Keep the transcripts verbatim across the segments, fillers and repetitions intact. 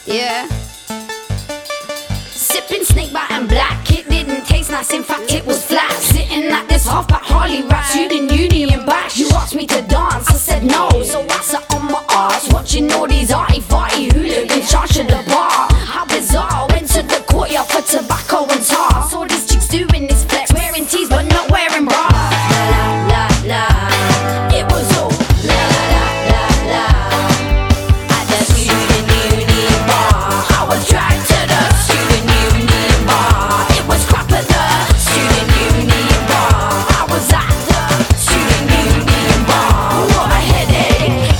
Yeah. Sipping snake bite and black, it didn't taste nice, in fact it was flat. Sitting at this halfback Harley rap, student union back. You asked me to dance, I said no, so I sat on my arse, watching all these arty-farty hooligans charge to the bar. How bizarre, went to the courtyard for tobacco and tar. Saw these chicks doing this flex, wearing tees but not wearing bras. La la la, it was all la la la la. At the student union bar, I was dragged to the student union bar. It was crap at the student union bar. I was at the student union bar. What a headache.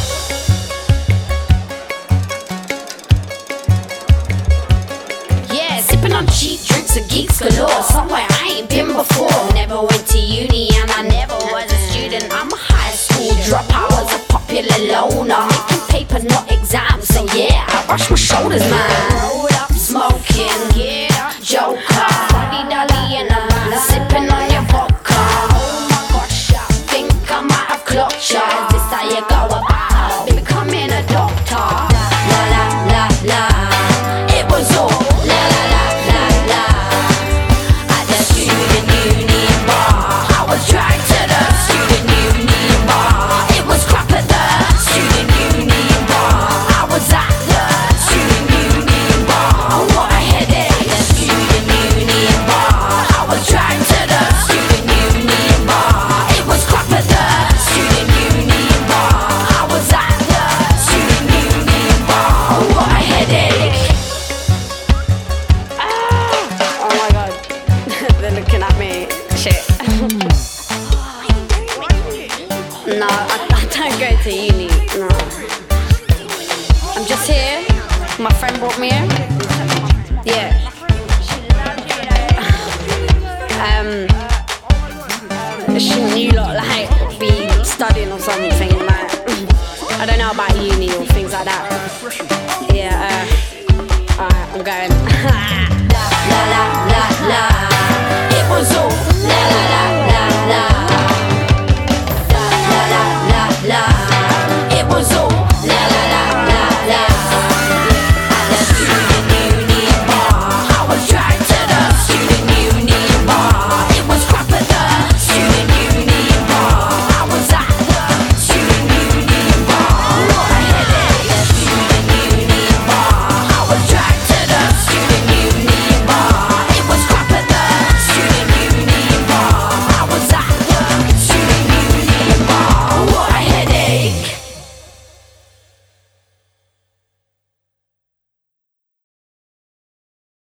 Yeah, sipping on cheap drinks and geeks galore. Somewhere I ain't been before. Never went to uni and I never was a student. I'm a high school dropout, was a popular loner. Making paper, not exams, so yeah, I brush my shoulders, man. Rolled up, smoking, yeah, joker. Buddy dolly in a man, sipping on your vodka. Oh my gosh, I think I might have clocked ya. Is this how you go about becoming a doctor? La la la la, it was all la la la la la. At the student union bar, I was dragged to the student union bar. It was crap at the student union bar. I was at the student union bar. What a headache. The student union bar, I was dragged to the student union bar. It was crap at the student union bar. I was at the student union bar. What a headache. Oh my god, they're looking at me. Shit. No, I, I don't go to uni. No. I'm just here. My friend brought me here. Yeah. Um, shouldn't you lot like be studying or something? Like, I don't know about uni or things like that. Yeah. Uh, alright, I'm going. La la la la. It was all la la la la la. La la la la. It was all